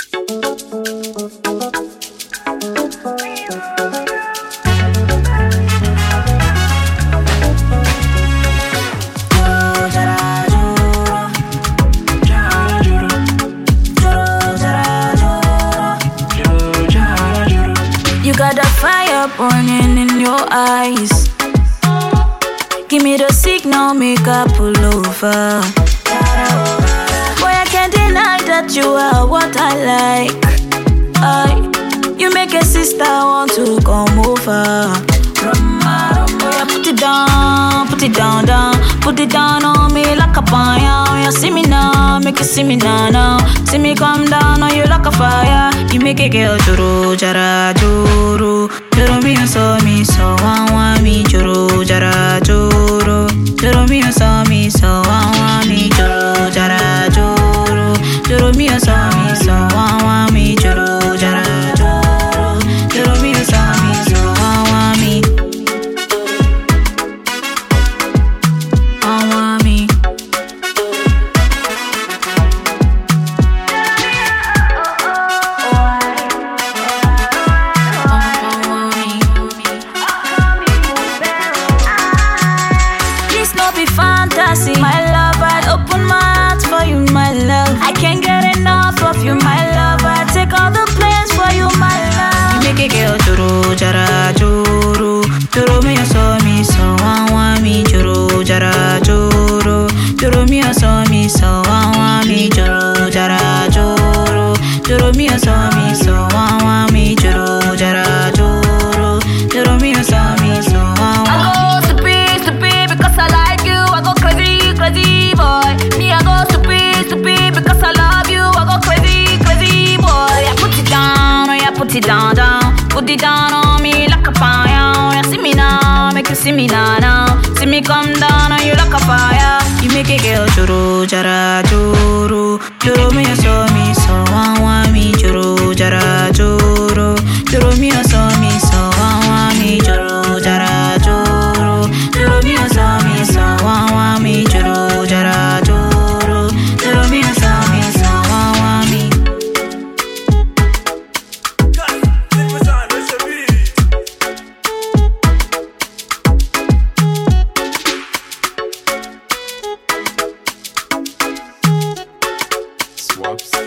You got that fire burning in your eyes. Give me the signal, make I pull over. Boy, I can't deny that you are what I like. You make a sister want to come over. Yeah, put it down, down. Put it down on me like a fire. You see me now, make you see me now. See me come down on you like a fire. You make a girl juru, jara, juru. Juru me, you saw me, so want me, juru, jara, juru. Juru me, you saw me, so want me, juru, jara, juru. Juru me, you saw me, so want me, juru, jara, juru. Juru me, you saw me, so want me. Fantasy, my love, I open my heart for you, my love. I can't get enough of you, my love. I take all the plans for you, my love. You make a girl juru, jara, juru. Juru me, you saw me, so want me, juru, jara, juru. Juru me, you saw me, so want me, juru, jara, juru. Juru me, you saw me, so want me, juru, jara, juru. Juru me, you saw me, so want me. I go stupid because I like you. I go crazy boy. Me I go stupid because I love you. I go crazy boy. Yeah, put it down, oh yeah, put it down. Put it down on me like a fire. Yeah, see me now, make you see me now. See me come down on you like a fire. You make a girl juru, jara, juru. Juru me, you saw me, so want me, juru, jara, juru. Juru me, you saw me, so want me, juru, jara, juru. Juru me, you saw me, so want me, juru, jara, juru. Juru me, you saw me, so want me. Swaps.